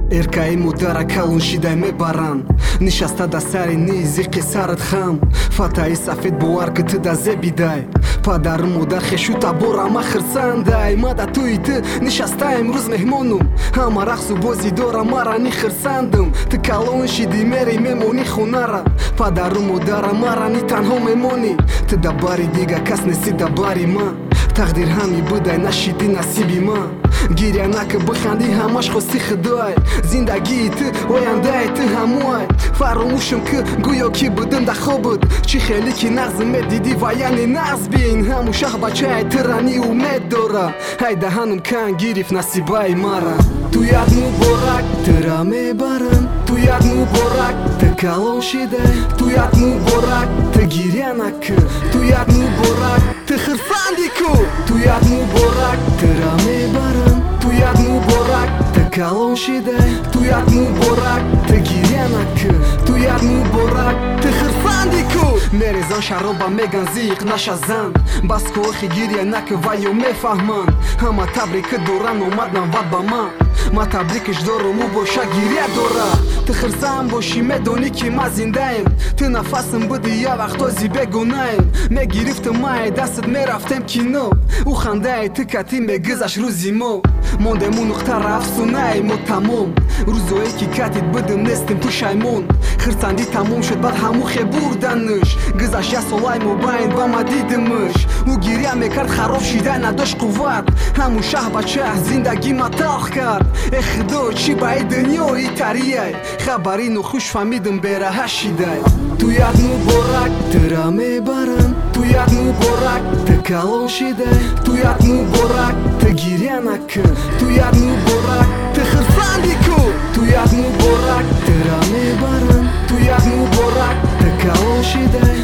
Эркаиму дара калон шидай мебаранд нишаста да сари низиқи сарат хам фатаи сафед бовар ки ту да зебидай падару модар хешута борама хирсандай мада туи ту нишаста имрӯз меҳмонум ҳама рақсу бозӣ дора мара ни хирсандум ту калон шидӣ мери мемонӣ хонара падару модара мара ни танҳо мемонӣ ту да бари дига кас неси да бари ман тақдир ҳами будай нашидӣ насиби ман гиря наки бихандӣ ҳамаш хости худой зиндагии ту ояндаи ту ҳамуай фаромӯшам ки гӯё ки будим да хобуд чӣ хеле ки нағзи медидӣ ва яъне нағз бин ҳамун шаҳр бачаи тирани умед дора ҳай даҳанум кан гирифт насибаи мара ту як муборак тира мебарам ту як муборак ту калон шидай ту як муборак ту гиря накун ту як муборак ту хирсандӣ ку ту як муборак тира мебарам ту як муборак ту калон шидай ту як муборак ту гиря накун ту як муборак ту хирсандӣ ку мерезан шароба меган зиқ наша зан бас ки охи гиря наки ваё мефаҳманд ҳама табри ки доран омаднам ва ба ман ма табрикиш дорум ӯ боша гиря дора ту хирсаам бошӣ медонӣ ки ма зиндаем ту нафасим будӣ я вақтози бегунаем мегирифтим маи дастат мерафтем кино ӯ хандаи ту катӣ мегузашт рӯзи мо мондему нуқтара афсунаи мо тамом рӯзое ки катит будим нестим пушаймон хирсандӣ тамом шуд баъд ҳамӯ хебурдануш гузашт я солаи мобайн ба ма дидимуш ӯ гиря мекард хароб шидай надошт қувват ҳамун шаҳр бачаҳ зиндагима талх кард э худо чӣ ба и дунёи тарияй хабари нохуш фаҳмидим бераҳа шидай ту як муборак тира мебарам ту як муборак ту калон шидай ту як муборак ту гиря накун ту як муборак ту хирсандӣ ку ту як муборак тира мебарам ту як муборак ту калон шидай